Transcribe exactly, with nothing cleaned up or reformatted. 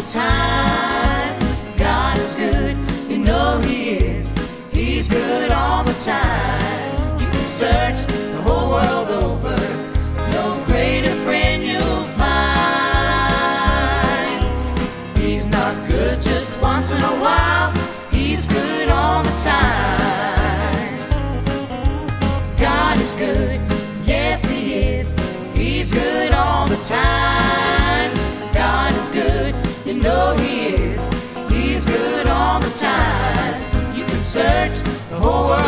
time. God is good, you know He is. He's good all the time. You can search the whole world over, no greater friend you'll find. He's not good just once in a while, He's good all the time. God is good, yes He is. He's good all the time. God is good, you know He is. He's good all the time. You can search the whole world